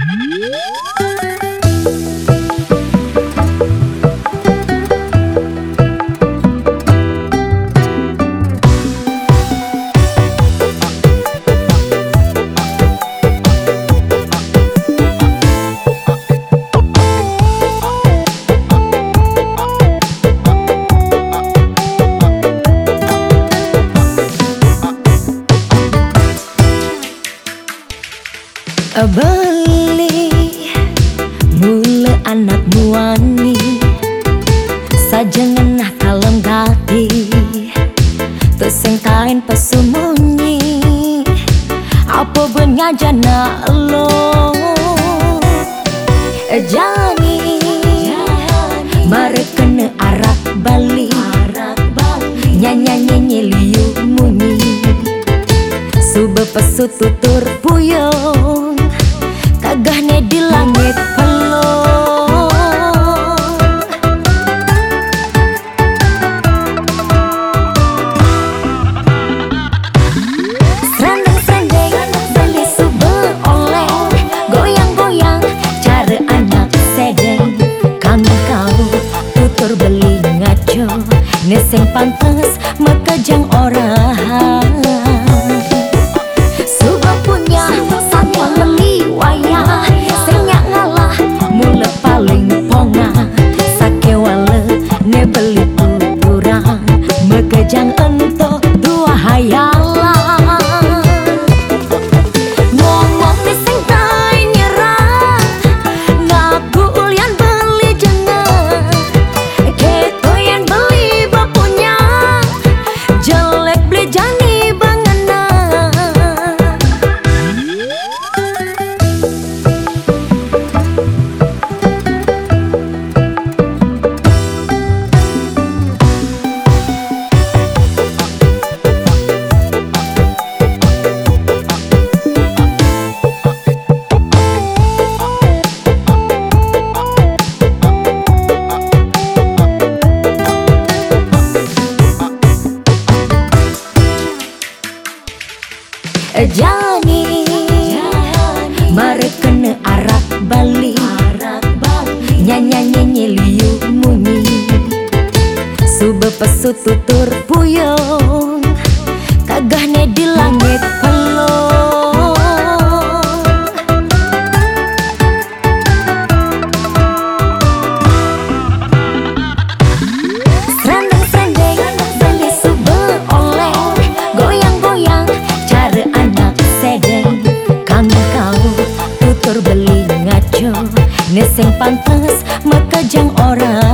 Beli mula anak muani sajangan kalem gati teseng kain pesumunyi apa bengajana lo jani mare kena arak bali nyanyi liu munyi sube pesu tutur puyung kagahnya di langit pelong. Serandeng-serandeng beli sube oleh goyang-goyang cara anak sedeng kamu kau tutur beli ngaco neseng pantes mekejang orang suba punya satu meli wayah senyak ngalah mula paling ponga sake wale ne beli kurang mekejang ento dua hayalan ngomong neseng tai nyerah ngaku ulian beli jeneng keto yang beli bapunya jelek beli jani bangana. Jani mare kena arak bali nyanyi liu munyi sube pesu tutur puyung kagahnya di langit pelong. Serandeng-serandeng beli sube oleh goyang-goyang cara anak sedeng kamu kau tutur beli ngaco neseng pantes mekejang orang